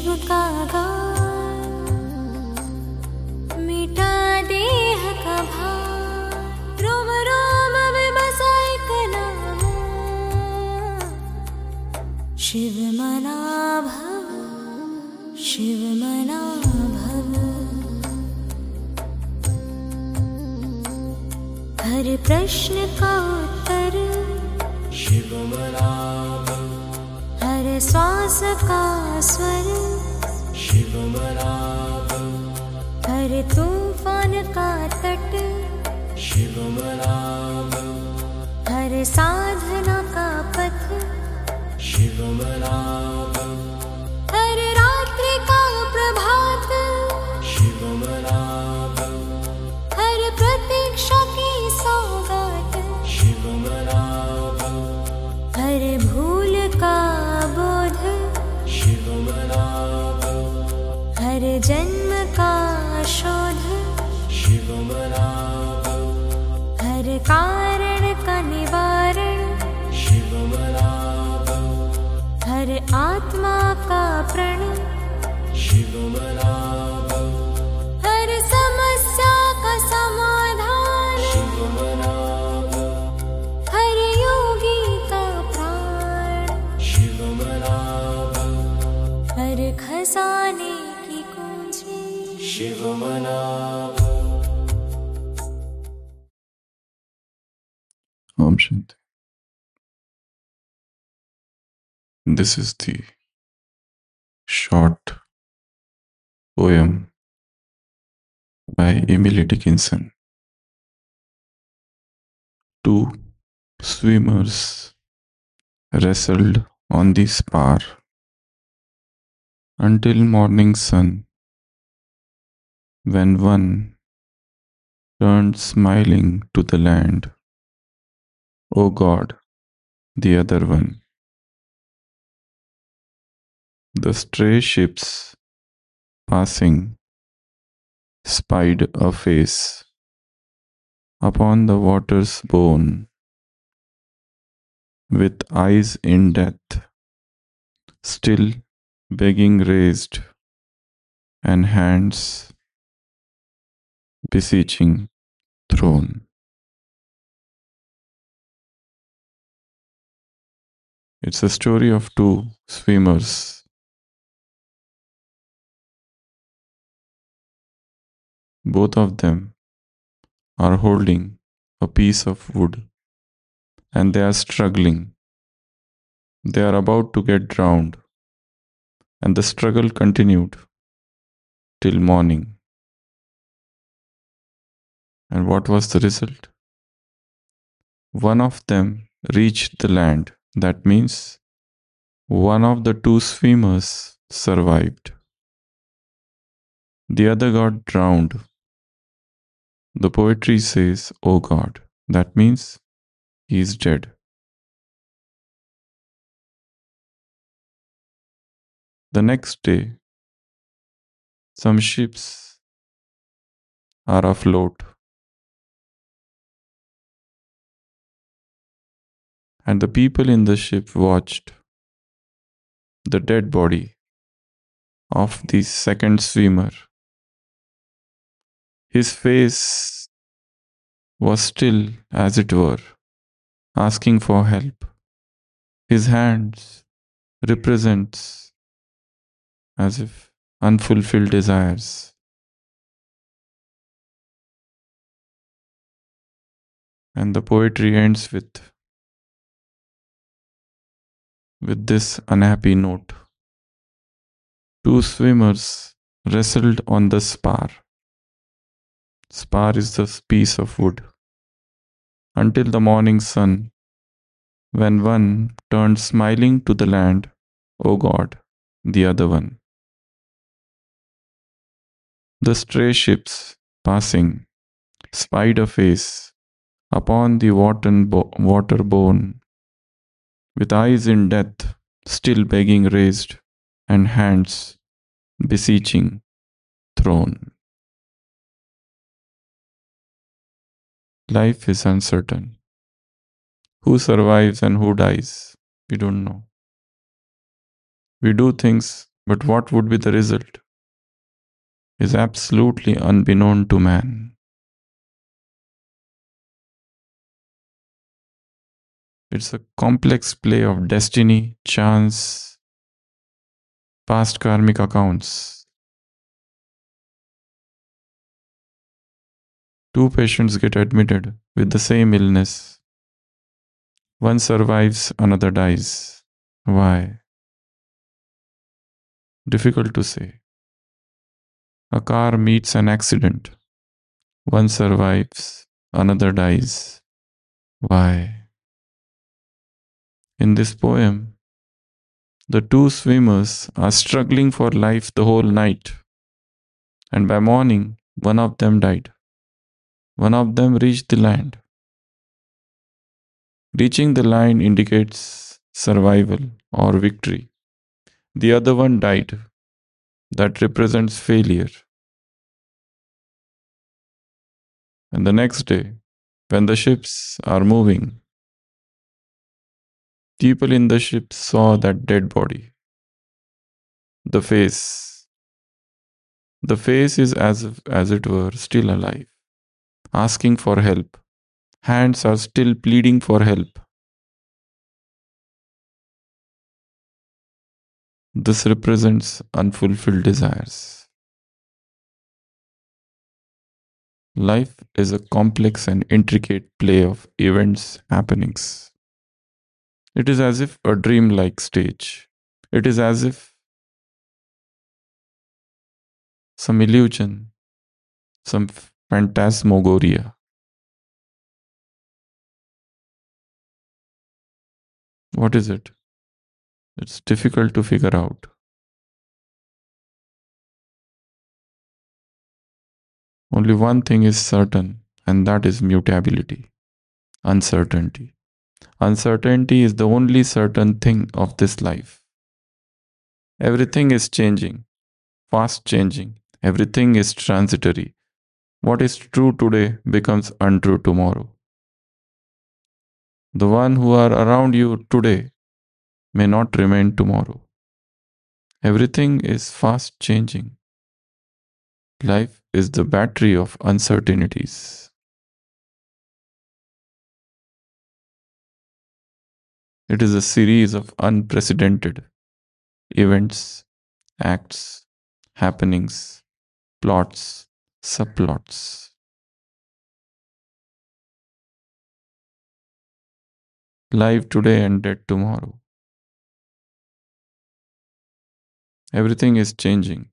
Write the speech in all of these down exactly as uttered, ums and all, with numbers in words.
विश्व का गान, मिटा देह का भार, रोम रोम में बसा एक नाम, शिव मना भव, शिव मना भव। हर प्रश्न का उत्तर शिव मना भव, हर श्वास का स्वर शिव मना भव, हर तूफान का तट शिव मना भव, हर साधना का पथ शिव मना भव, हर रात्रि का प्रभात शिव मना भव, हर प्रतीक्षा की सौगात शिव मना भव, हर भूल का बोध शिव मना भव, हर जन्म का शोध शिव मना भव, हर कारण का निवारण शिव मना भव, हर आत्मा का प्रण शिव मना भव, हर समस्या का समाधान शिव मना भव, हर योगी का प्राण शिव मना भव, हर खजाने की कुंजी शिव मना भव। Om Shanti. This is the short poem by Emily Dickinson. Two swimmers wrestled on the spar until morning sun, when one turned smiling to the land, O God, the other one. The stray ships passing spied a face upon the water's bone, with eyes in death, still begging raised, and hands beseeching throne. It's a story of two swimmers. Both of them are holding a piece of wood and they are struggling. They are about to get drowned, and the struggle continued till morning. And what was the result? One of them reached the land. That means one of the two swimmers survived. The other got drowned. The poetry says, "Oh God." That means he is dead. The next day, some ships are afloat, and the people in the ship watched the dead body of the second swimmer. His face was still, as it were, asking for help. His hands represents as if unfulfilled desires. And the poetry ends with with this unhappy note. Two swimmers wrestled on the spar. Spar is the piece of wood. Until the morning sun, when one turned smiling to the land, O God, the other one. The stray ships passing spied a face upon the water bone, with eyes in death, still begging raised, and hands beseeching throne. Life is uncertain. Who survives and who dies, we don't know. We do things But what would be the result is absolutely unbeknown to man. It's a complex play of destiny, chance, past karmic accounts. Two patients get admitted with the same illness. One survives, another dies. Why? Difficult to say. A car meets an accident. One survives, another dies. Why? In this poem, the two swimmers are struggling for life the whole night, and by morning, one of them died. One of them reached the land. Reaching the line indicates survival or victory. The other one died. That represents failure. And the next day, when the ships are moving, people in the ship saw that dead body. The face. The face is as if, as it were still alive, asking for help. Hands are still pleading for help. This represents unfulfilled desires. Life is a complex and intricate play of events, happenings. It is as if a dream-like stage. It is as if some illusion, some phantasmagoria. What is it? It's difficult to figure out. Only one thing is certain, and that is mutability, uncertainty. Uncertainty is the only certain thing of this life. Everything is changing, fast changing. Everything is transitory. What is true today becomes untrue tomorrow. The one who are around you today may not remain tomorrow. Everything is fast changing. Life is the battery of uncertainties. It is a series of unprecedented events, acts, happenings, plots, subplots. Live today and dead tomorrow. Everything is changing.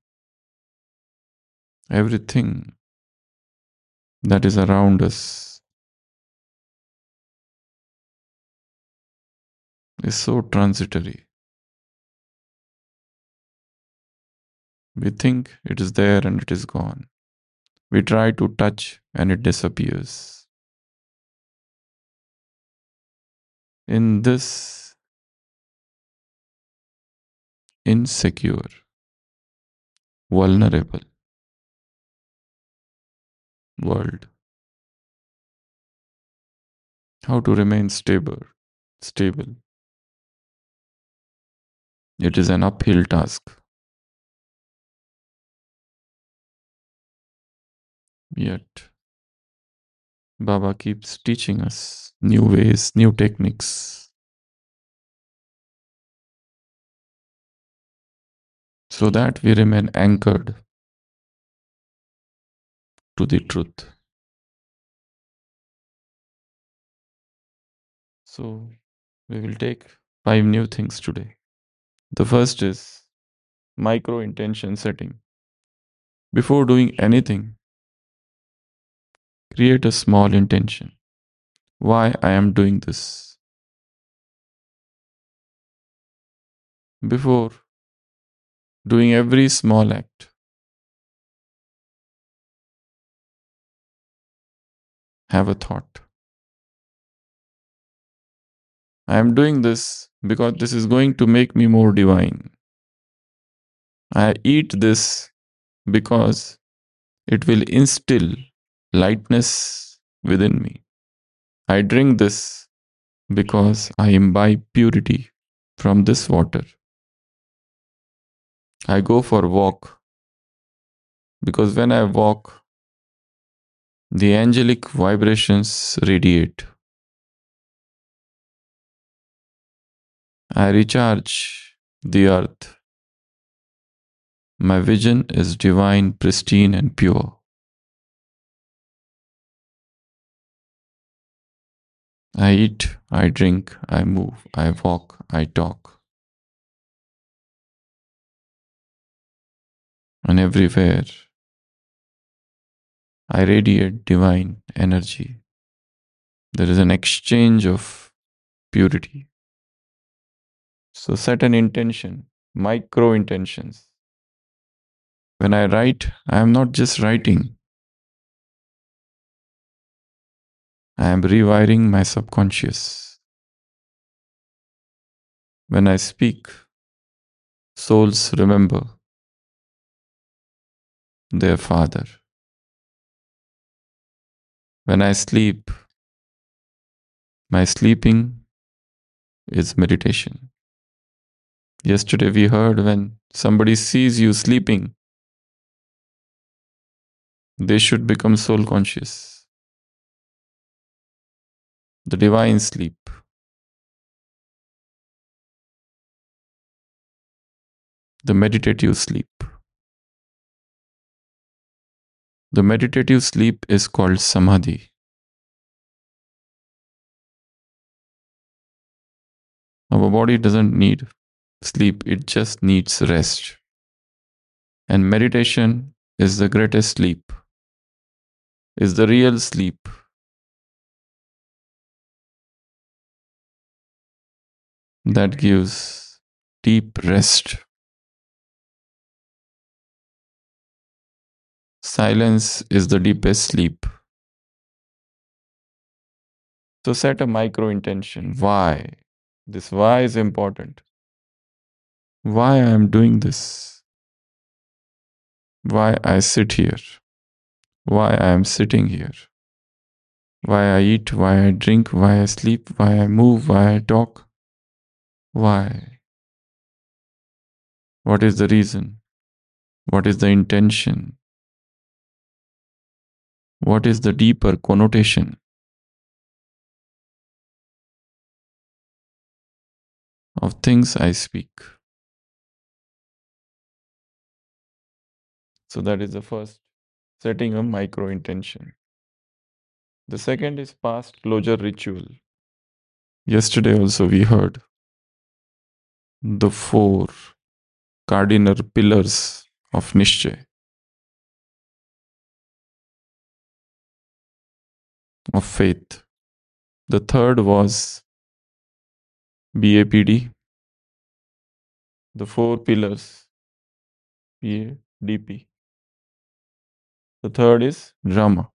Everything that is around us is so transitory. We think it is there and it is gone. We try to touch and it disappears. In this insecure, vulnerable world, how to remain stable, stable. It is an uphill task. Yet, Baba keeps teaching us new ways, new techniques, so that we remain anchored to the truth. So, we will take five new things today. The first is micro intention setting. Before doing anything, create a small intention. Why I am doing this? Before doing every small act, have a thought. I am doing this because this is going to make me more divine. I eat this because it will instill lightness within me. I drink this because I imbibe purity from this water. I go for a walk because when I walk, the angelic vibrations radiate. I recharge the earth. My vision is divine, pristine, and pure. I eat, I drink, I move, I walk, I talk. And everywhere, I radiate divine energy. There is an exchange of purity. So set an intention, micro intentions. When I write, I am not just writing, I am rewiring my subconscious. When I speak, souls remember their father. When I sleep, my sleeping is meditation. Yesterday we heard when somebody sees you sleeping, they should become soul conscious. The divine sleep, the meditative sleep. The meditative sleep is called samadhi. Our body doesn't need sleep, it just needs rest. And meditation is the greatest sleep, is the real sleep. That gives deep rest. Silence is the deepest sleep. So set a micro intention. Why? This why is important. Why I am doing this? Why I sit here? Why I am sitting here? Why I eat? Why I drink? Why I sleep? Why I move? Why I talk? Why? What is the reason? What is the intention? What is the deeper connotation of things I speak? So that is the first, setting a micro intention. The second is past closure ritual. Yesterday also we heard the four cardinal pillars of Nishchay, of faith. The third was B A P D, the four pillars, P A D P. The third is drama.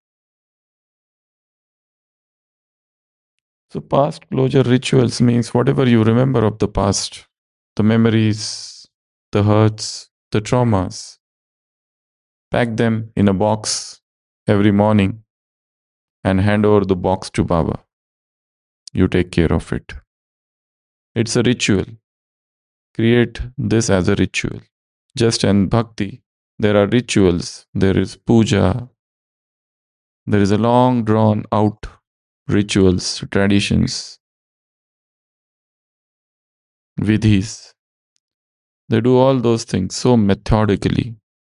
So past closure rituals means whatever you remember of the past, the memories, the hurts, the traumas, pack them in a box every morning and hand over the box to Baba. You take care of it. It's a ritual. Create this as a ritual. Just in bhakti, there are rituals. There is puja. There is a long drawn out rituals, traditions, vidhis. They do all those things so methodically.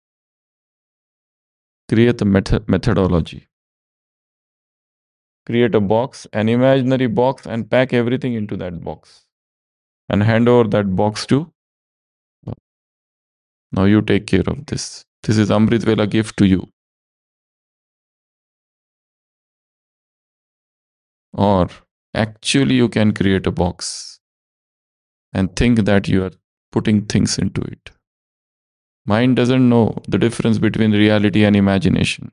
Create a method- methodology. Create a box, an imaginary box, and pack everything into that box. And hand over that box to. Now you take care of this. This is Amrit Vela gift to you. Or actually, you can create a box and think that you are putting things into it. Mind doesn't know the difference between reality and imagination.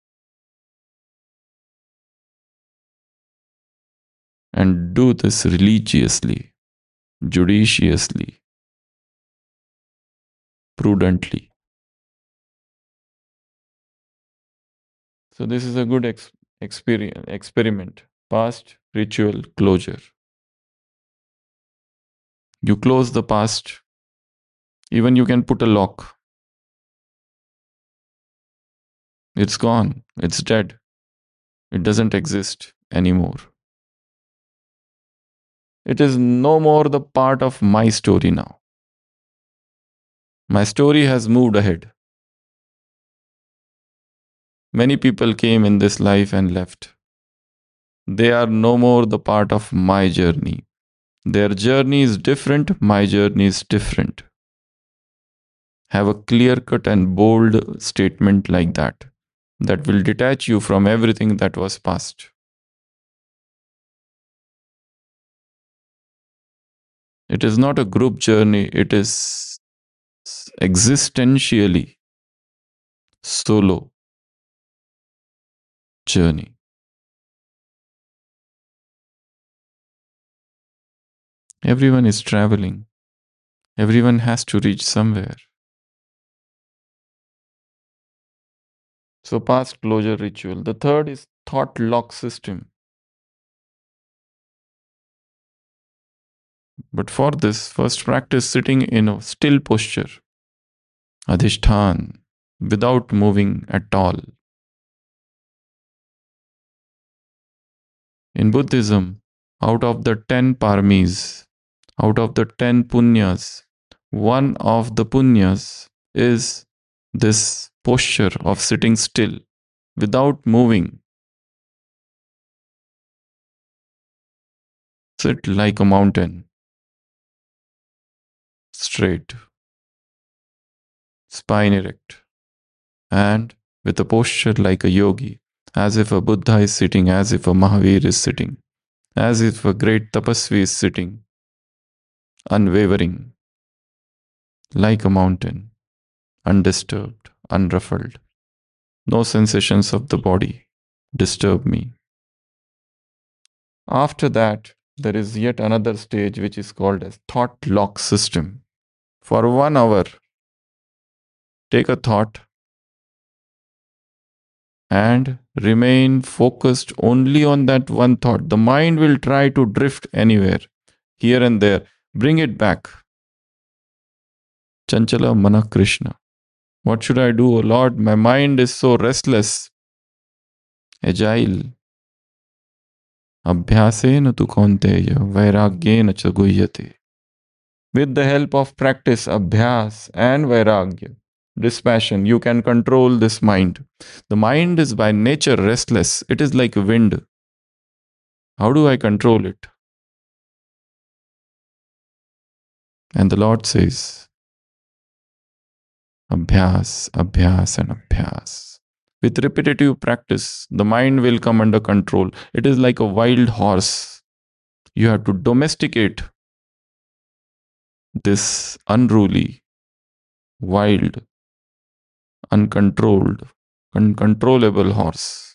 And do this religiously, judiciously, prudently. So, this is a good ex- experience, experiment. Past ritual closure. You close the past Even you can put a lock. It's gone. It's dead. It doesn't exist anymore. It is no more the part of my story now. My story has moved ahead. Many people came in this life and left. They are no more the part of my journey. Their journey is different, my journey is different. Have a clear cut and bold statement like that, that will detach you from everything that was past. It is not a group journey, it is existentially solo journey. Everyone is traveling. Everyone has to reach somewhere. So, past closure ritual. The third is thought lock system. But for this, first practice sitting in a still posture, adhishthan, without moving at all. In Buddhism, out of the ten paramis, out of the ten punyas, one of the punyas is this posture of sitting still without moving. Sit like a mountain, straight, spine erect, and with a posture like a yogi, as if a Buddha is sitting, as if a Mahavir is sitting, as if a great tapasvi is sitting, unwavering, like a mountain, undisturbed, unruffled. No sensations of the body disturb me. After that, there is yet another stage which is called as thought lock system. For one hour, take a thought and remain focused only on that one thought. The mind will try to drift anywhere, here and there. Bring it back. Chanchala Mana Krishna. What should I do, O Lord? My mind is so restless, agile. Abhyasena tu kaunteya vairagyena cha guhyate. With the help of practice, abhyas and vairagya, dispassion, you can control this mind. The mind is by nature restless. It is like wind. How do I control it? And the Lord says, Abhyas, Abhyas, and Abhyas. With repetitive practice, the mind will come under control. It is like a wild horse. You have to domesticate this unruly, wild, uncontrolled, uncontrollable horse.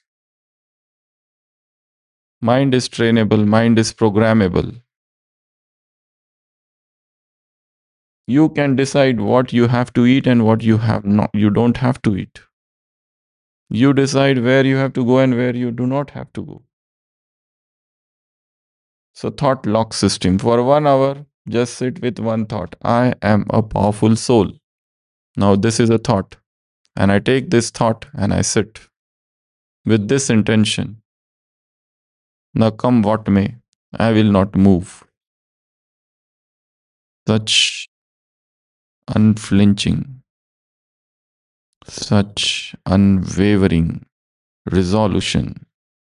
Mind is trainable, mind is programmable. You can decide what you have to eat and what you have not you don't have to eat. You decide where you have to go and where you do not have to go. So, thought lock system. For one hour, just sit with one thought. I am a powerful soul. Now, this is a thought. And I take this thought and I sit with this intention. Now, come what may, I will not move. Such unflinching, such unwavering resolution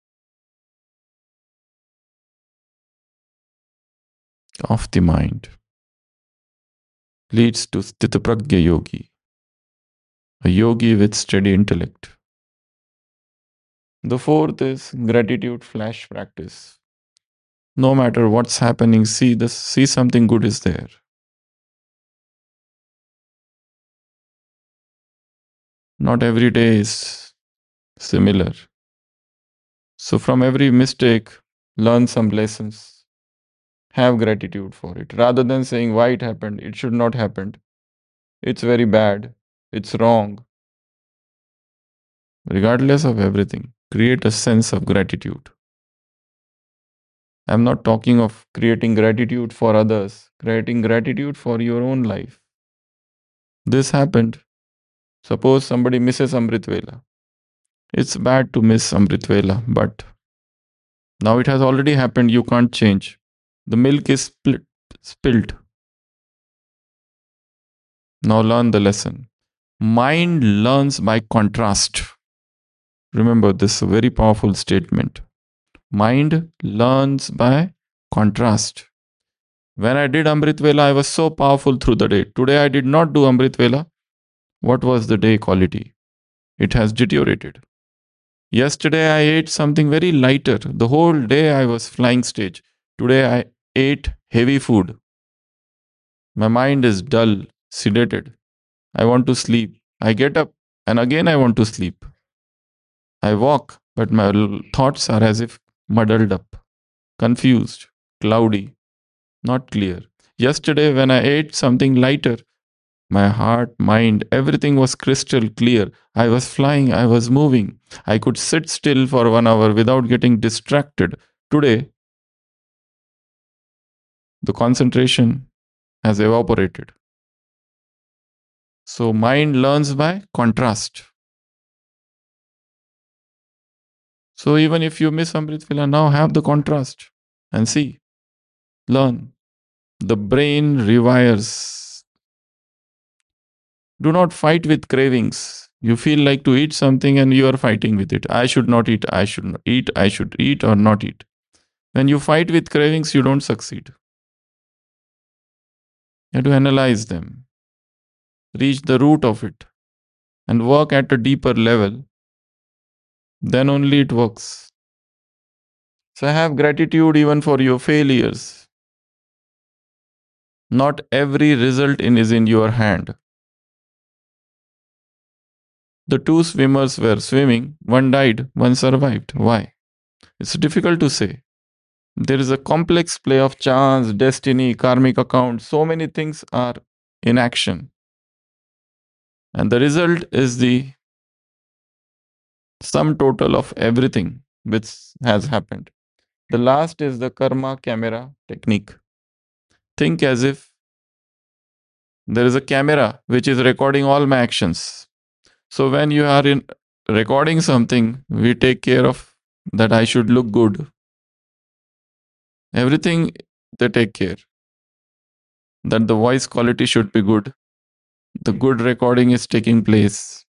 of the mind leads to Sthitapragya Yogi, a yogi with steady intellect. The fourth is gratitude flash practice. No matter what's happening, see this, see something good is there. Not every day is similar. So from every mistake, learn some lessons. Have gratitude for it. Rather than saying why it happened, it should not happen. It's very bad. It's wrong. Regardless of everything, create a sense of gratitude. I'm not talking of creating gratitude for others, creating gratitude for your own life. This happened. Suppose somebody misses Amrit Vela. It's bad to miss Amrit Vela, but now it has already happened. You can't change. The milk is split, spilled. Now learn the lesson. Mind learns by contrast. Remember this very powerful statement. Mind learns by contrast. When I did Amrit Vela, I was so powerful through the day. Today I did not do Amrit Vela. What was the day quality? It has deteriorated. Yesterday I ate something very lighter. The whole day I was flying stage. Today I ate heavy food. My mind is dull, sedated. I want to sleep. I get up and again I want to sleep. I walk, but my thoughts are as if muddled up, confused, cloudy, not clear. Yesterday, when I ate something lighter, my heart, mind, everything was crystal clear. I was flying, I was moving. I could sit still for one hour without getting distracted. Today, the concentration has evaporated. So, mind learns by contrast. So, even if you miss Amrit Vela, now have the contrast and see, learn. The brain rewires. Do not fight with cravings. You feel like to eat something and you are fighting with it. I should not eat. I should not eat. I should eat or not eat. When you fight with cravings, you don't succeed. You have to analyze them, reach the root of it, and work at a deeper level. Then only it works. So have gratitude even for your failures. Not every result in is in your hand. The two swimmers were swimming. One died, one survived. Why? It's difficult to say. There is a complex play of chance, destiny, karmic account. So many things are in action. And the result is the sum total of everything which has happened. The last is the karma camera technique. Think as if there is a camera which is recording all my actions. So when you are in recording something, we take care of that I should look good. Everything they take care. That the voice quality should be good. The good recording is taking place.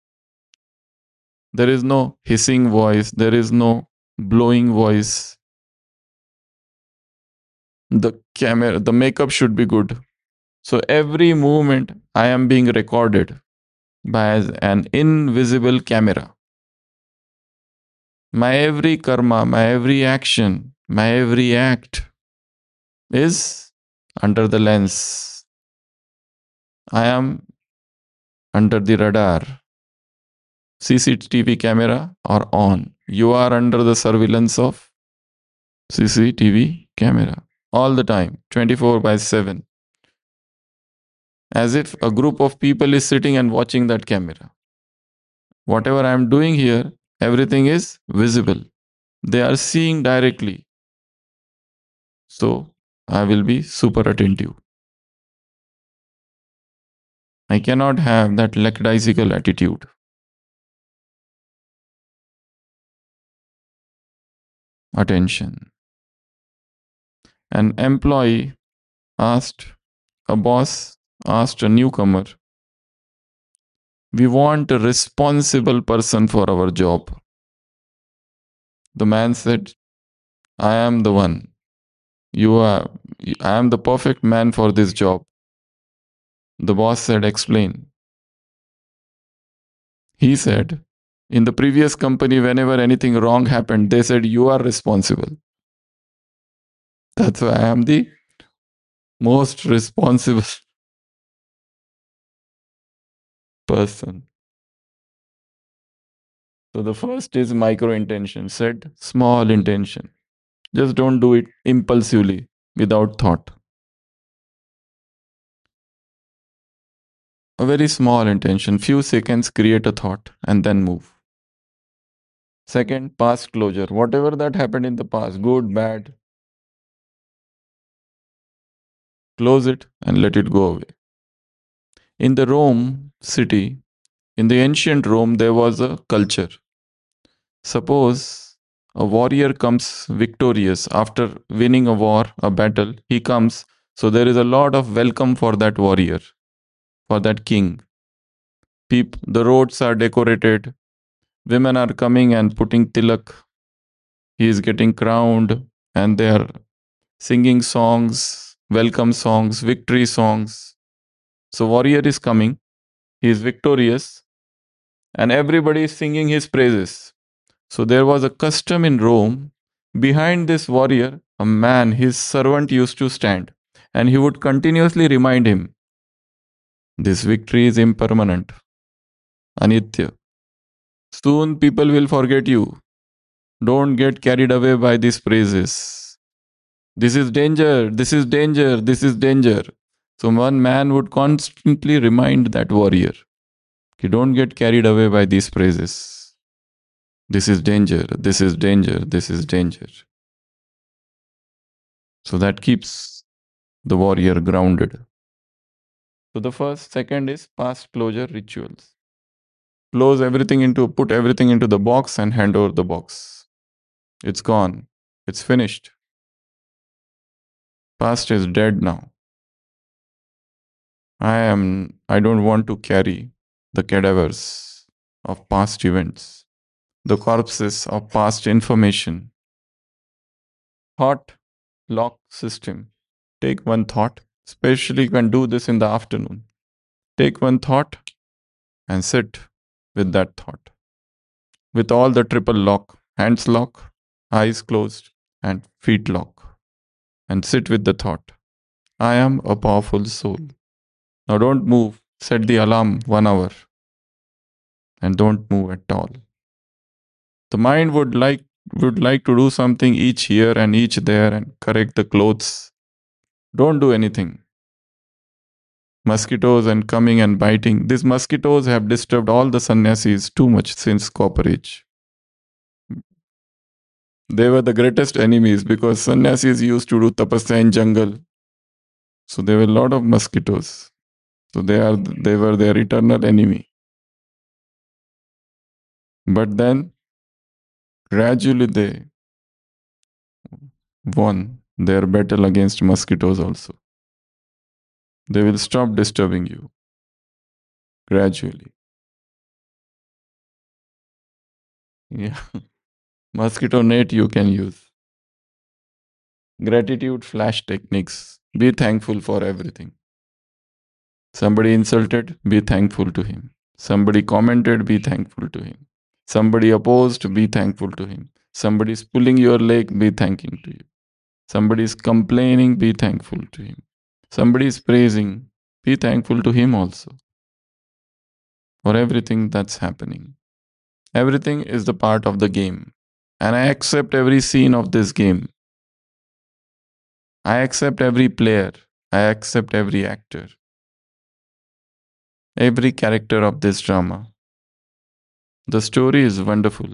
There is no hissing voice. There is no blowing voice. The camera, the makeup should be good. So every movement I am being recorded by an invisible camera. My every karma, my every action, my every act is under the lens. I am under the radar. C C T V camera are on. You are under the surveillance of C C T V camera all the time, twenty-four by seven. As if a group of people is sitting and watching that camera. Whatever I am doing here, everything is visible. They are seeing directly. So I will be super attentive. I cannot have that lackadaisical attitude. Attention. An employee asked, a boss asked a newcomer, we want a responsible person for our job. The man said, I am the one. You are, I am the perfect man for this job. The boss said, explain. He said, in the previous company, whenever anything wrong happened, they said, you are responsible. That's why I am the most responsible person. So the first is micro intention, said small intention. Just don't do it impulsively without thought. A very small intention, few seconds, create a thought and then move. Second, past closure. Whatever that happened in the past, good, bad, close it and let it go away. In the Rome city, in the ancient Rome, there was a culture. Suppose a warrior comes victorious after winning a war, a battle, he comes. So there is a lot of welcome for that warrior, for that king. People, the roads are decorated. Women are coming and putting tilak. He is getting crowned, and they are singing songs, welcome songs, victory songs. So warrior is coming. He is victorious, and everybody is singing his praises. So there was a custom in Rome. Behind this warrior, a man, his servant, used to stand, and he would continuously remind him, this victory is impermanent, anitya. Soon people will forget you. Don't get carried away by these praises. This is danger, this is danger, this is danger. So one man would constantly remind that warrior, you don't get carried away by these praises. This is danger, this is danger, this is danger. So that keeps the warrior grounded. So the first, second is past closure rituals. Close everything into, put everything into the box and hand over the box. It's gone. It's finished. Past is dead now. I am, I don't want to carry the cadavers of past events, the corpses of past information. Thought lock system. Take one thought, especially you can do this in the afternoon. Take one thought and sit with that thought. With all the triple lock, hands lock, eyes closed, and feet lock. And sit with the thought. I am a powerful soul. Now don't move. Set the alarm one hour. And don't move at all. The mind would like would like to do something each here and each there and correct the clothes. Don't do anything. Mosquitoes and coming and biting. These mosquitoes have disturbed all the sannyasis too much since Copper Age. They were the greatest enemies because sannyasis used to do tapasya in jungle. So there were a lot of mosquitoes. So they are they were their eternal enemy. But then gradually they won their battle against mosquitoes also. They will stop disturbing you gradually. Yeah. Mosquito net you can use. Gratitude flash techniques. Be thankful for everything. Somebody insulted, be thankful to him. Somebody commented, be thankful to him. Somebody opposed, be thankful to him. Somebody is pulling your leg, be thanking to you. Somebody is complaining, be thankful to him. Somebody is praising, be thankful to him also. For everything that's happening. Everything is the part of the game. And I accept every scene of this game. I accept every player. I accept every actor. Every character of this drama. The story is wonderful.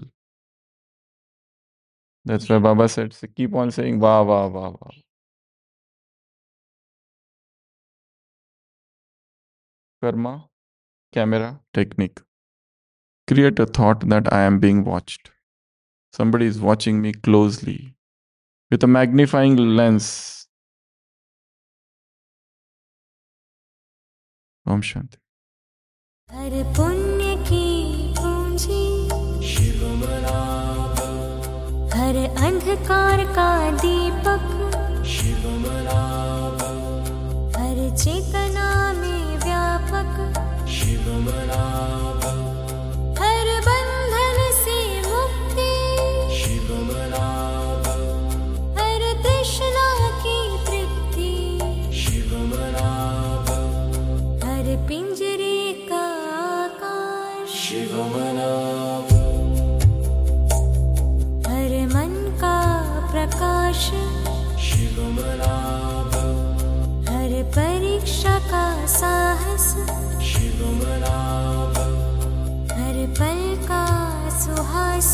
That's why Baba said, so keep on saying, wah, wah, wah, wah. Karma, camera, technique. Create a thought that I am being watched. Somebody is watching me closely. With a magnifying lens. Om Shanti. हर पुण्य की पूंजी हर अंधकार का दीपक हर चेतना में व्यापक हर बंधन से मुक्ति हर तृष्णा की तृप्ति हर पिंजरे का हर मन का प्रकाश हर परीक्षा का साहस हर पल का सुहास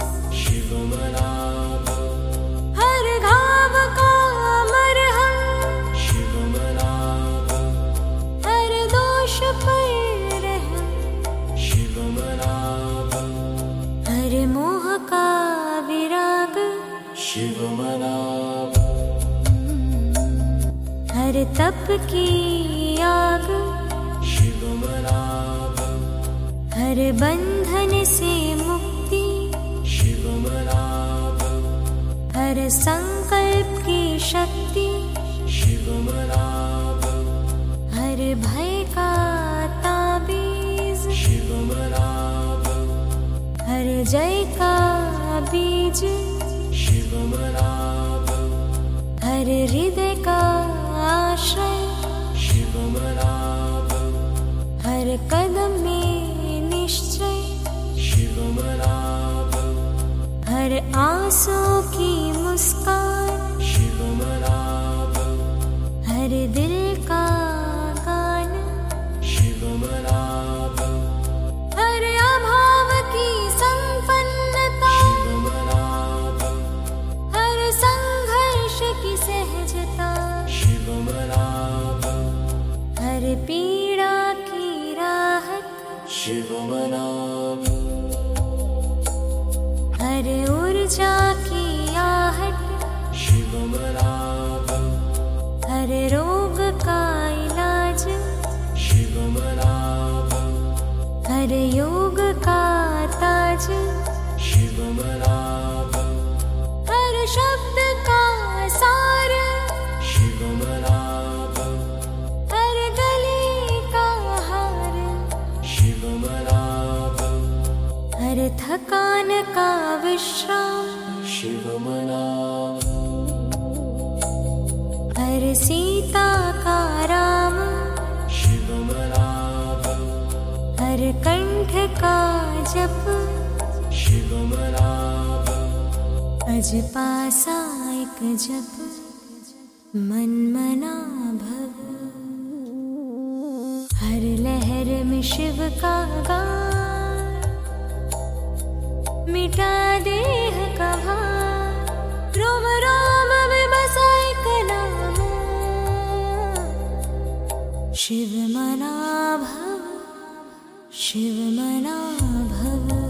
हर घाव का मरहम हर दोष पर हर तप की आग, हर बंधन से मुक्ति, हर संकल्प की शक्ति, हर भय का ताबीज, हर जय का बीज, हर हृदय का आश्रय, हर कदम में निश्चय, हर आंसू की मुस्कान, हर दिल का गान, हर अभाव की संपन्नता, हर संघर्ष की सहजता, हर पीड़ा की राहत, हर ऊर्जा की आहट, हर रोग का इलाज, हर योग का ताज, हर शब्द का सार, हर गले का हार, हर थकान का विश्राम, हर सीता का राम, हर कंठ का जप, अज पासा एक जप, मन मना भव। हर लहर में शिव का गान, मिटा देह का भार, रोम रोम में बसा एक नाम, शिव मना भव, शिव मना भव।